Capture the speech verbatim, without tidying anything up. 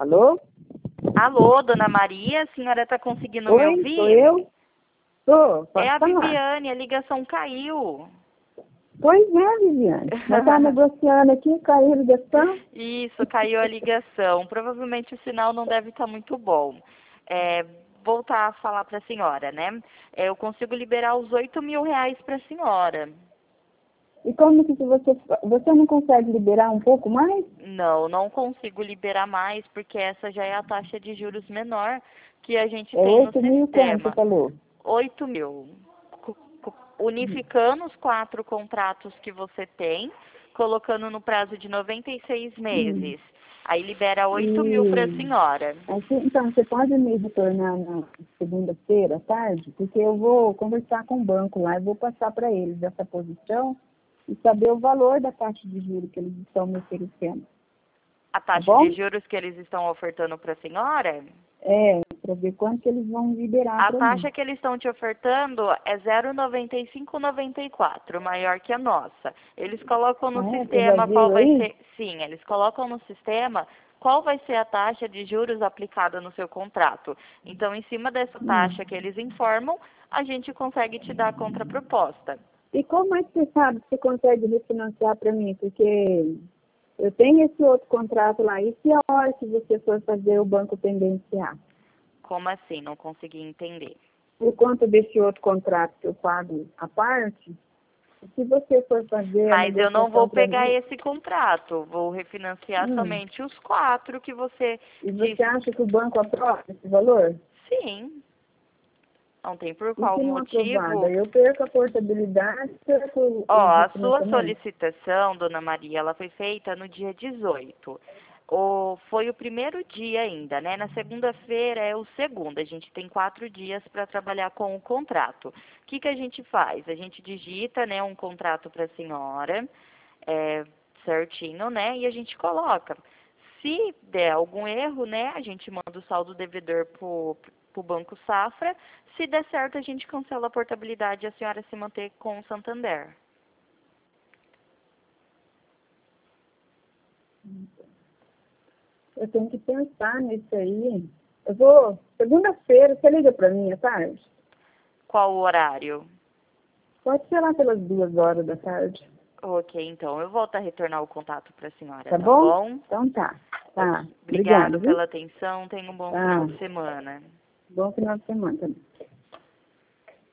Alô? Alô, dona Maria, a senhora está conseguindo me Oi, ouvir? sou eu? Tô, pode É a falar. Viviane, a ligação caiu. Pois é, Viviane. Nós estávamos negociando aqui, caiu a ligação. Isso, caiu a ligação. Provavelmente o sinal não deve estar muito bom. É, voltar a falar para a senhora, né? É, eu consigo liberar os oito mil reais para a senhora. E como que você... Você não consegue liberar um pouco mais? Não, não consigo liberar mais, porque essa já é a taxa de juros menor que a gente É tem no oito mil como você sistema. falou? oito mil. Cu- cu- Unificando os quatro contratos que você tem, colocando no prazo de noventa e seis Hum. meses. Aí libera oito mil para a E... senhora. Assim, então, você pode me retornar na segunda-feira à tarde? Porque eu vou conversar com o banco lá e vou passar para eles essa posição e saber o valor da taxa de juros que eles estão me oferecendo. A Tá taxa de bom? juros que eles estão ofertando para a senhora, É, para ver quanto que eles vão liberar a para mim. taxa que eles estão te ofertando é zero vírgula noventa e cinco noventa e quatro, maior que a nossa. Eles colocam no Ah, é? Você já sistema qual viu vai aí? ser. Sim, eles colocam no sistema qual vai ser a taxa de juros aplicada no seu contrato. Então, em cima dessa Hum. taxa que eles informam, a gente consegue te dar a contraproposta. E como é que você sabe que você consegue refinanciar para mim? Porque eu tenho esse outro contrato lá. E se a hora que você for fazer o banco tendenciar? Como assim? Não consegui entender. Por conta desse outro contrato que eu pago à parte, se você for fazer a Mas eu não vou negociação para pegar mim, esse contrato, vou refinanciar hum, somente os quatro que você e você disse. acha que o banco aprova esse valor? Sim, não tem por E qual se não aprovada? motivo. Eu perco a portabilidade, perco o Ó, o a sua refinanciamento? solicitação, dona Maria, ela foi feita no dia dezoito. O, foi o primeiro dia ainda, né? Na segunda-feira é o segundo. A gente tem quatro dias para trabalhar com o contrato. O que, que a gente faz? A gente digita, né, um contrato para a senhora, é, certinho, né? E a gente coloca. Se der algum erro, né, a gente manda o saldo devedor para o Banco Safra. Se der certo, a gente cancela a portabilidade e a senhora se manter com o Santander. Eu tenho que pensar nisso aí. Eu vou, segunda-feira, você liga para mim à tarde? Qual o horário? Pode ser lá pelas duas horas da tarde. Ok, então, eu volto a retornar o contato para a senhora, Tá tá bom? bom? Então tá. Tá. Ok. Obrigada, Obrigado viu? pela atenção, tenha um bom final Tá. de semana. Bom final de semana também.